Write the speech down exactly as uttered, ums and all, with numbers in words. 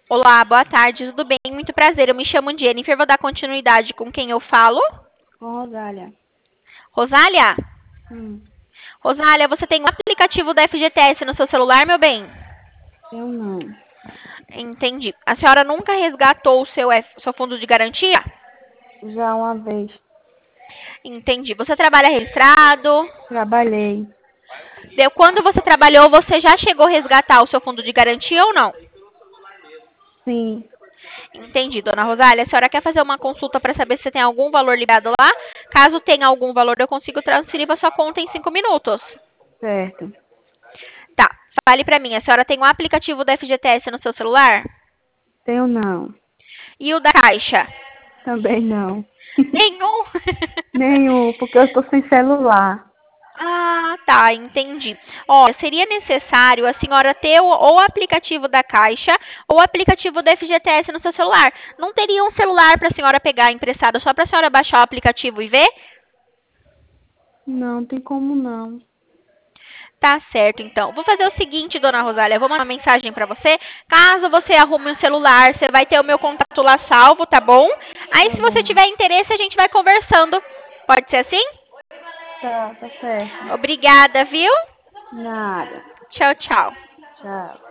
Olá, boa tarde, tudo bem? Muito prazer, eu me chamo Jennifer, vou dar continuidade com quem eu falo. Com Rosália. Rosália? Hum, Rosália, você tem o aplicativo da F G T S no seu celular, meu bem? eu não. Entendi. A senhora nunca resgatou o seu, F- seu fundo de garantia? Já uma vez Entendi. Você trabalha registrado? trabalhei. Deu quando você trabalhou, você já chegou a resgatar o seu fundo de garantia ou não? Sim, Entendi, dona Rosália. A senhora quer fazer uma consulta para saber se tem algum valor liberado lá? Caso tenha algum valor, eu consigo transferir para sua conta em cinco minutos. certo. Tá, fale para mim. A senhora tem o aplicativo da F G T S no seu celular? Tenho não. E o da Caixa? Também não. Nenhum. Nenhum, porque eu tô sem celular. Ah, tá, entendi. Ó, seria necessário a senhora ter o, ou o aplicativo da Caixa ou o aplicativo da F G T S no seu celular. Não teria um celular para a senhora pegar emprestado só para a senhora baixar o aplicativo e ver? Não tem como não. Tá certo, então. Vou fazer o seguinte, dona Rosália, eu vou mandar uma mensagem para você. Caso você arrume um celular, você vai ter o meu contato lá salvo, tá bom? Aí, Tá se você bom. tiver interesse, a gente vai conversando. Pode ser assim? Tá, tá certo. Obrigada, viu? Nada. Tchau, tchau. Tchau.